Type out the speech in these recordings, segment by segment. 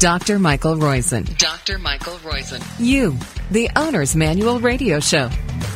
Dr. Michael Roizen. Dr. Michael Roizen. You, the Owner's Manual Radio Show.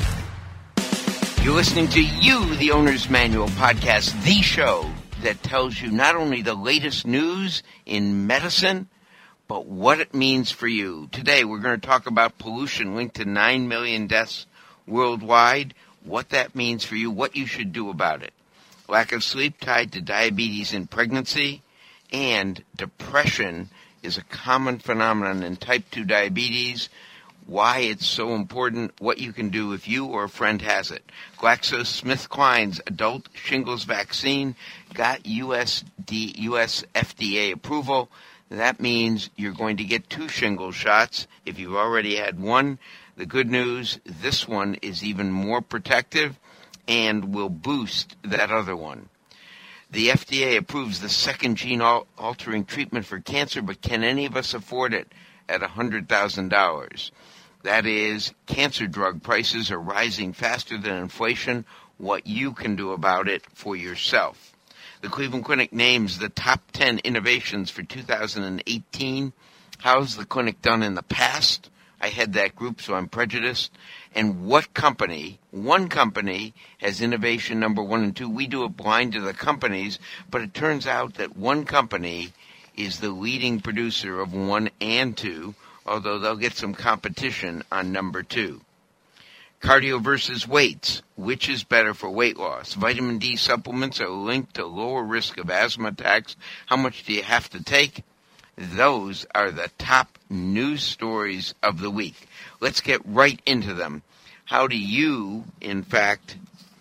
You're listening to You, the Owner's Manual podcast, the show that tells you not only the latest news in medicine, but what it means for you. Today, we're going to talk about pollution linked to 9 million deaths worldwide, what that means for you, what you should do about it. Lack of sleep tied to diabetes in pregnancy, and depression is a common phenomenon in type 2 diabetes, why it's so important, what you can do if you or a friend has it. GlaxoSmithKline's adult shingles vaccine got US FDA approval. That means you're going to get 2 shingles shots if you've already had one. The good news, this one is even more protective and will boost that other one. The FDA approves the second gene-altering treatment for cancer, but can any of us afford it at $100,000? That is, cancer drug prices are rising faster than inflation. What you can do about it for yourself. The Cleveland Clinic names the top 10 innovations for 2018. How's the clinic done in the past? I head that group, so I'm prejudiced. And what company, one company, has innovation number 1 and 2? We do it blind to the companies, but it turns out that one company is the leading producer of 1 and 2, although they'll get some competition on number 2. Cardio versus weights. Which is better for weight loss? Vitamin D supplements are linked to lower risk of asthma attacks. How much do you have to take? Those are the top news stories of the week. Let's get right into them. How do you, in fact,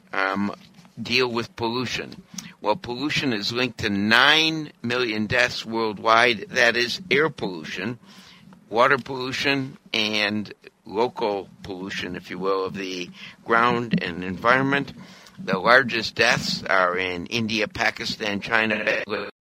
deal with pollution? Well, pollution is linked to 9 million deaths worldwide. That is air pollution, water pollution, and local pollution, if you will, of the ground and environment. The largest deaths are in India, Pakistan, China,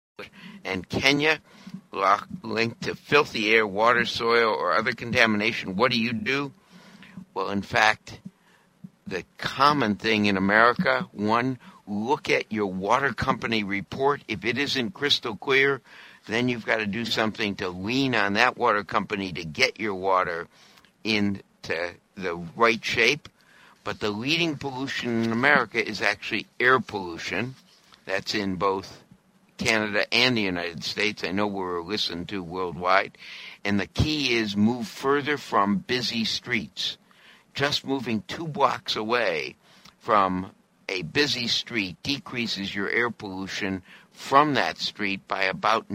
and Kenya, linked to filthy air, water, soil, or other contamination. What do? Well, in fact, the common thing in America, 1, look at your water company report. If it isn't crystal clear, then you've got to do something to lean on that water company to get your water into the right shape. But the leading pollution in America is actually air pollution. That's in both Canada and the United States. I know we're listened to worldwide. And the key is move further from busy streets. Just moving 2 blocks away from a busy street decreases your air pollution from that street by about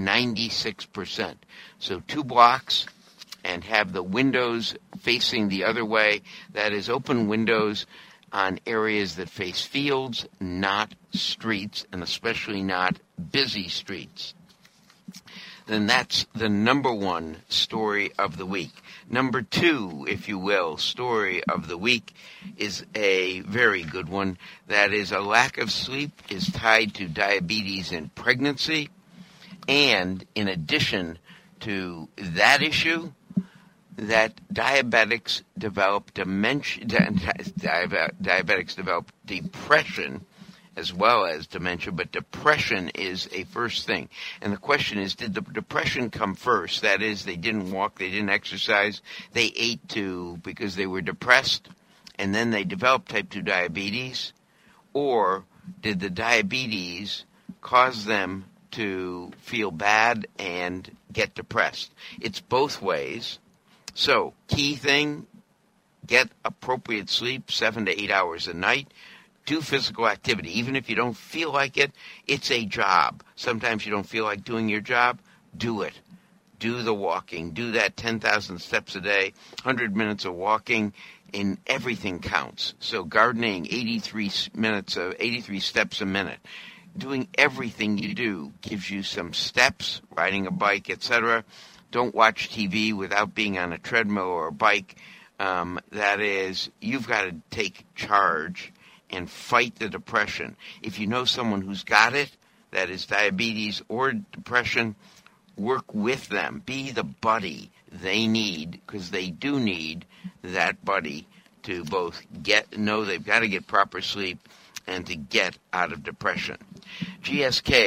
96%. So 2 blocks and have the windows facing the other way. That is, open windows on areas that face fields, not streets, and especially not busy streets. Then that's the number 1 story of the week. Number 2, if you will, story of the week is a very good one. That is, a lack of sleep is tied to diabetes in pregnancy. And in addition to that issue, that diabetics develop dementia, diabetics develop depression as well as dementia, but depression is a first thing. And the question is, did the depression come first? That is, they didn't walk, they didn't exercise, they ate too because they were depressed, and then they developed type 2 diabetes? Or did the diabetes cause them to feel bad and get depressed? It's both ways. So, key thing, get appropriate sleep, 7 to 8 hours a night. Do physical activity. Even if you don't feel like it, it's a job. Sometimes you don't feel like doing your job, do it. Do the walking. Do that 10,000 steps a day, 100 minutes of walking, and everything counts. So gardening, 83 steps a minute. Doing everything you do gives you some steps, riding a bike, etc. Don't watch TV without being on a treadmill or a bike. That is, you've got to take charge and fight the depression. If you know someone who's got it, that is diabetes or depression, work with them. Be the buddy they need, because they do need that buddy to both know they've got to get proper sleep and to get out of depression. GSK,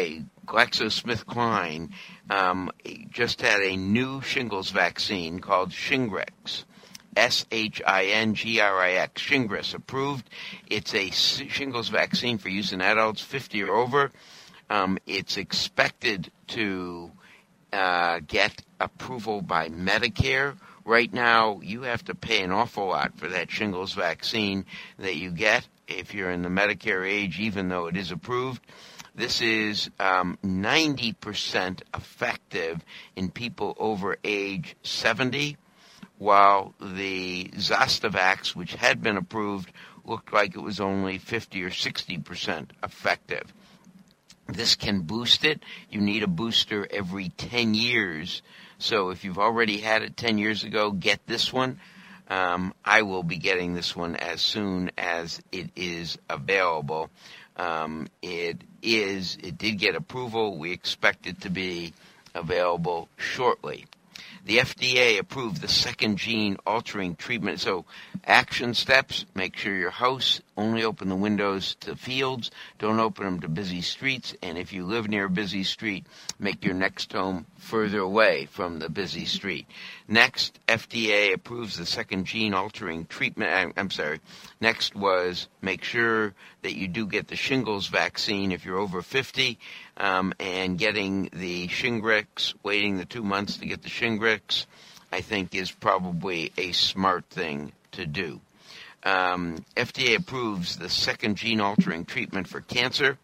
GlaxoSmithKline just had a new shingles vaccine called Shingrix. Shingrix, Shingrix, approved. It's a shingles vaccine for use in adults 50 or over. It's expected to get approval by Medicare. Right now, you have to pay an awful lot for that shingles vaccine that you get if you're in the Medicare age, even though it is approved. This is 90% effective in people over age 70, while the Zostavax, which had been approved, looked like it was only 50 or 60% effective. This can boost it. You need a booster every 10 years. So if you've already had it 10 years ago, get this one. I will be getting this one as soon as it is available. It did get approval. We expect it to be available shortly. The FDA approved the second gene-altering treatment. So action steps, make sure your house, only open the windows to fields, don't open them to busy streets, and if you live near a busy street, make your next home further away from the busy street. Next, FDA approves the second gene-altering treatment. Next was make sure that you do get the shingles vaccine if you're over 50, and getting the Shingrix, waiting the 2 months to get the Shingrix, I think is probably a smart thing to do. FDA approves the second gene-altering treatment for cancer.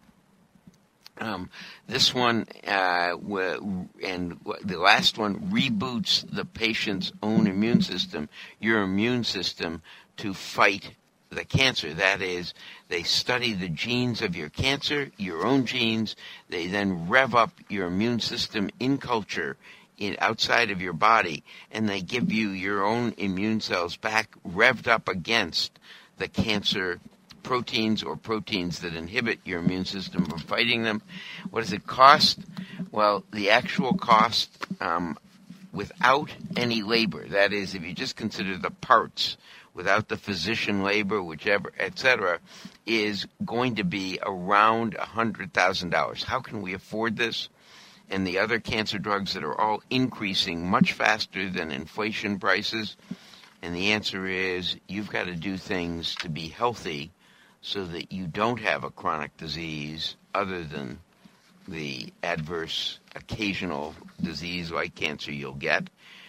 This one and the last one reboots the patient's own immune system, your immune system, to fight the cancer. That is, they study the genes of your cancer, your own genes. They then rev up your immune system in culture outside of your body, and they give you your own immune cells back revved up against the cancer proteins or proteins that inhibit your immune system from fighting them. What does it cost? Well, the actual cost without any labor, that is, if you just consider the parts without the physician labor, whichever, etc., is going to be around $100,000. How can we afford this? And the other cancer drugs that are all increasing much faster than inflation prices? And the answer is you've got to do things to be healthy so that you don't have a chronic disease other than the adverse occasional disease like cancer you'll get,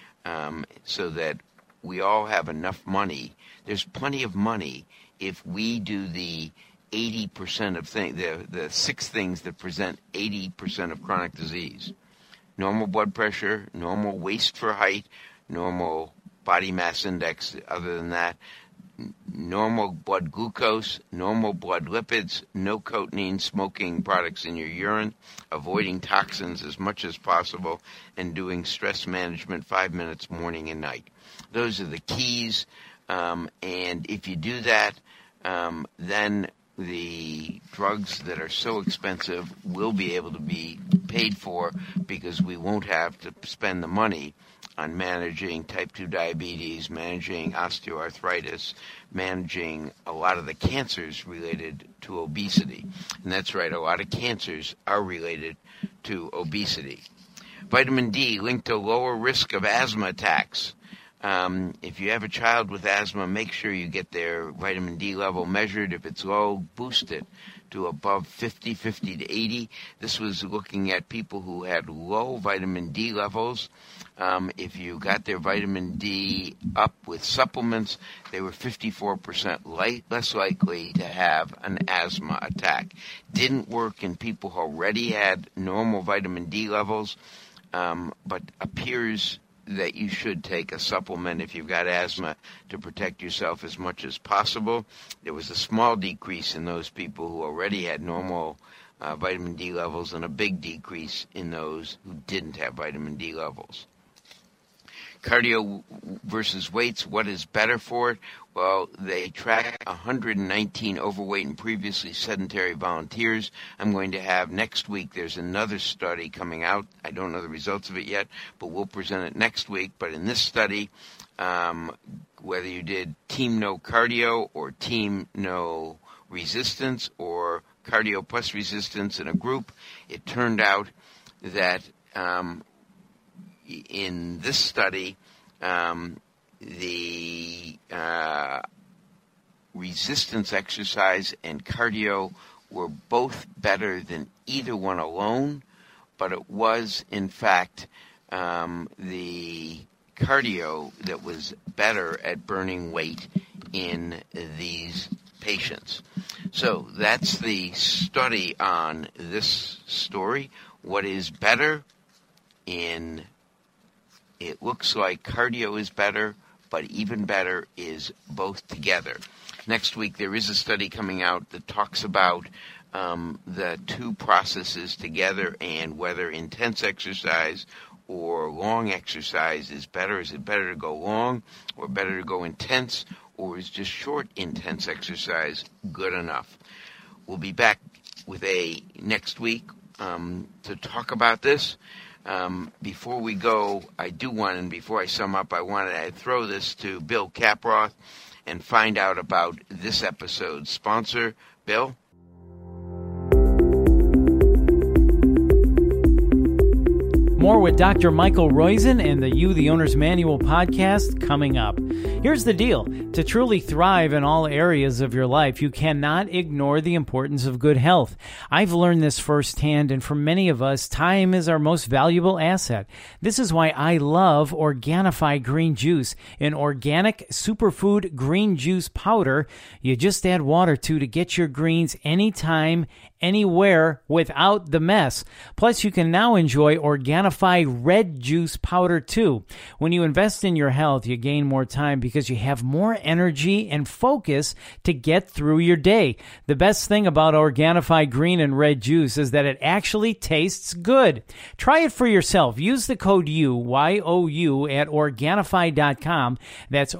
so that we all have enough money. There's plenty of money if we do the 80% of things, the 6 things that present 80% of chronic disease. Normal blood pressure, normal waist for height, normal body mass index, other than that, normal blood glucose, normal blood lipids, no cotinine, smoking products in your urine, avoiding toxins as much as possible, and doing stress management 5 minutes morning and night. Those are the keys, and if you do that, then the drugs that are so expensive will be able to be paid for because we won't have to spend the money on managing type 2 diabetes, managing osteoarthritis, managing a lot of the cancers related to obesity. And that's right, a lot of cancers are related to obesity. Vitamin D linked to lower risk of asthma attacks. If you have a child with asthma, make sure you get their vitamin D level measured. If it's low, boost it to above 50 to 80. This was looking at people who had low vitamin D levels. If you got their vitamin D up with supplements, they were 54% less likely to have an asthma attack. Didn't work in people who already had normal vitamin D levels, but appears that you should take a supplement if you've got asthma to protect yourself as much as possible. There was a small decrease in those people who already had normal vitamin D levels and a big decrease in those who didn't have vitamin D levels. Cardio versus weights, what is better for it? Well, they tracked 119 overweight and previously sedentary volunteers. I'm going to have next week, there's another study coming out. I don't know the results of it yet, but we'll present it next week. But in this study, whether you did team no cardio or team no resistance or cardio plus resistance in a group. It turned out that in this study, the resistance exercise and cardio were both better than either one alone, but it was, in fact, the cardio that was better at burning weight in these patients. So that's the study on this story. What is better? It looks like cardio is better, but even better is both together. Next week there is a study coming out that talks about the two processes together and whether intense exercise or long exercise is better. Is it better to go long or better to go intense, or is just short intense exercise good enough? We'll be back with next week to talk about this. Before we go, before I sum up, I want to throw this to Bill Caproth and find out about this episode's sponsor. Bill? More with Dr. Michael Roizen and the You, the Owner's Manual podcast coming up. Here's the deal. To truly thrive in all areas of your life, you cannot ignore the importance of good health. I've learned this firsthand, and for many of us, time is our most valuable asset. This is why I love Organifi Green Juice, an organic superfood green juice powder you just add water to get your greens anytime, anywhere, without the mess. Plus, you can now enjoy Organifi Red Juice powder too. When you invest in your health, you gain more time because you have more energy and focus to get through your day. The best thing about Organifi Green and Red Juice is that it actually tastes good. Try it for yourself. Use the code U, Y-O-U, at Organifi.com. That's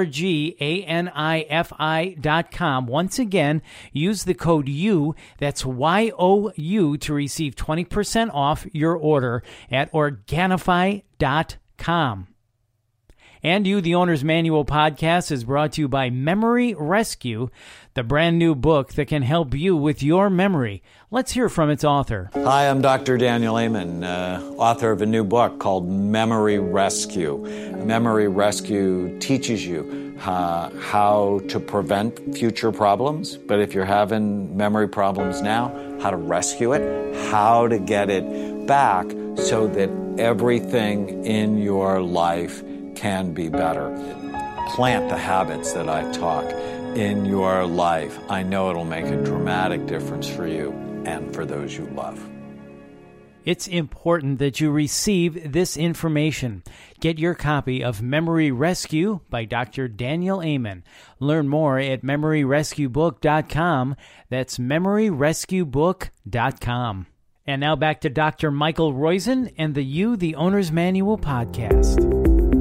ORGANIFI.com. Once again, use the code U, that's Y-O-U, to receive 20% off your order at Organifi.com. And You, the Owner's Manual podcast is brought to you by Memory Rescue, the brand new book that can help you with your memory. Let's hear from its author. Hi, I'm Dr. Daniel Amen, author of a new book called Memory Rescue. Memory Rescue teaches you how to prevent future problems, but if you're having memory problems now, how to rescue it, how to get it back so that everything in your life can be better. Plant the habits that I talk in your life. I know it'll make a dramatic difference for you and for those you love. It's important that you receive this information. Get your copy of Memory Rescue by Dr. Daniel Amen. Learn more at MemoryRescueBook.com. That's MemoryRescueBook.com. And now back to Dr. Michael Roizen and the You, the Owner's Manual podcast.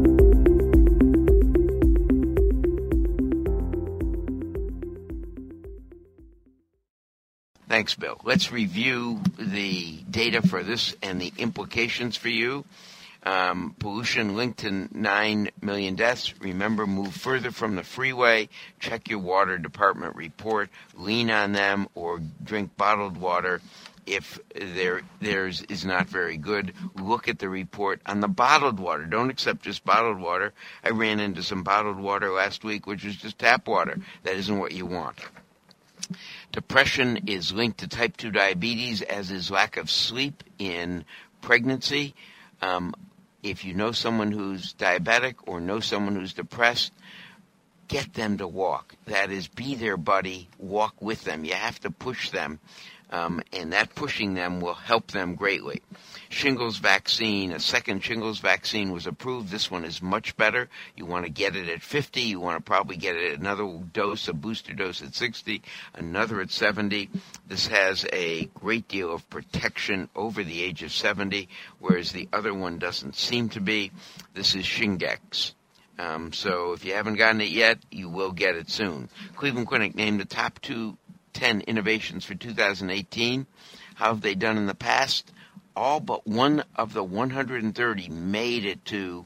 Thanks, Bill. Let's review the data for this and the implications for you. Pollution linked to 9 million deaths. Remember, move further from the freeway. Check your water department report. Lean on them or drink bottled water if theirs is not very good. Look at the report on the bottled water. Don't accept just bottled water. I ran into some bottled water last week, which was just tap water. That isn't what you want. Depression is linked to type 2 diabetes, as is lack of sleep in pregnancy. If you know someone who's diabetic or know someone who's depressed, get them to walk. That is, be their buddy, walk with them. You have to push them, and that pushing them will help them greatly. Shingles vaccine, a second shingles vaccine was approved. This one is much better. You want to get it at 50. You want to probably get it another dose, a booster dose at 60, another at 70. This has a great deal of protection over the age of 70, whereas the other one doesn't seem to be. This is Shingrix. So if you haven't gotten it yet, you will get it soon. Cleveland Clinic named the top 10 innovations for 2018. How have they done in the past? All but one of the 130 made it to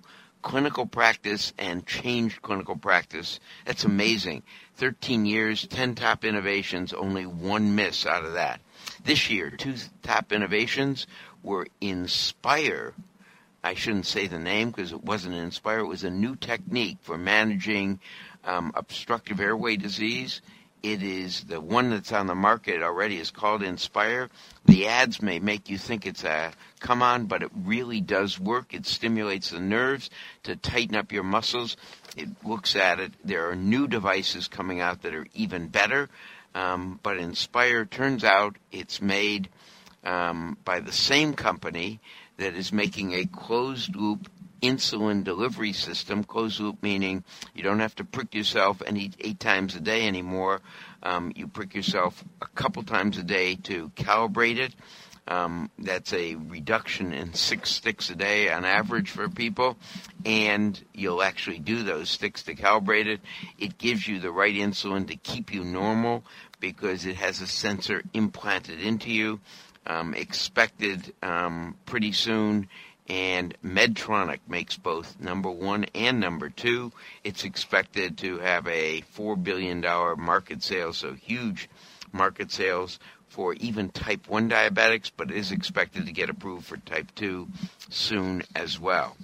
clinical practice and changed clinical practice. That's amazing. 13 years, 10 top innovations, only one miss out of that. This year, 2 top innovations were Inspire. I shouldn't say the name because it wasn't Inspire. It was a new technique for managing obstructive airway disease. It is the one that's on the market already is called Inspire. The ads may make you think it's a come on, but it really does work. It stimulates the nerves to tighten up your muscles. It looks at it. There are new devices coming out that are even better. But Inspire, turns out it's made by the same company that is making a closed-loop insulin delivery system. Closed-loop meaning you don't have to prick yourself 8 times a day anymore. You prick yourself a couple times a day to calibrate it. That's a reduction in 6 sticks a day on average for people, and you'll actually do those sticks to calibrate it. It gives you the right insulin to keep you normal because it has a sensor implanted into you, expected pretty soon. And Medtronic makes both number 1 and number 2. It's expected to have a $4 billion market sales, so huge market sales for even type 1 diabetics, but it is expected to get approved for type 2 soon as well.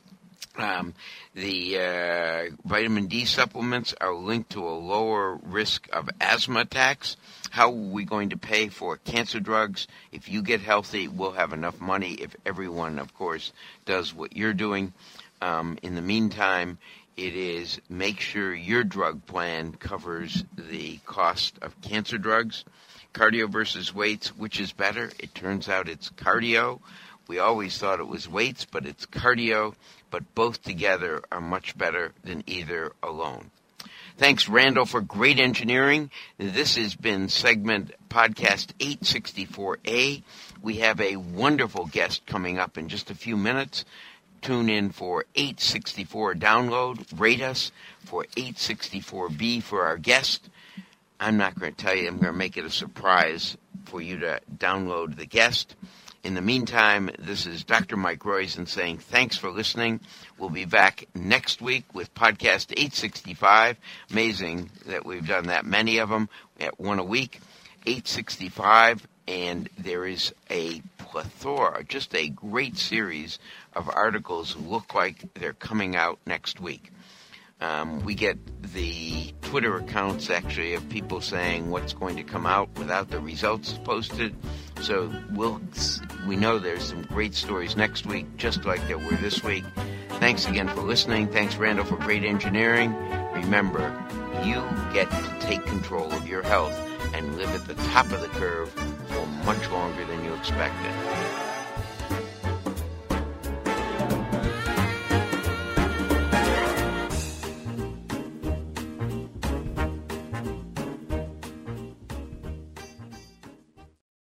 The vitamin D supplements are linked to a lower risk of asthma attacks. How are we going to pay for cancer drugs? If you get healthy, we'll have enough money if everyone, of course, does what you're doing. In the meantime, it is make sure your drug plan covers the cost of cancer drugs. Cardio versus weights, which is better? It turns out it's cardio. We always thought it was weights, but it's cardio. But both together are much better than either alone. Thanks, Randall, for great engineering. This has been segment podcast 864A. We have a wonderful guest coming up in just a few minutes. Tune in for 864 download. Rate us for 864B for our guest. I'm not going to tell you. I'm going to make it a surprise for you to download the guest. In the meantime, this is Dr. Mike Roizen saying thanks for listening. We'll be back next week with podcast 865. Amazing that we've done that many of them at one a week. 865, and there is a plethora, just a great series of articles look like they're coming out next week. We get the Twitter accounts, actually, of people saying what's going to come out without the results posted. So we know there's some great stories next week, just like there were this week. Thanks again for listening. Thanks, Randall, for great engineering. Remember, you get to take control of your health and live at the top of the curve for much longer than you expected.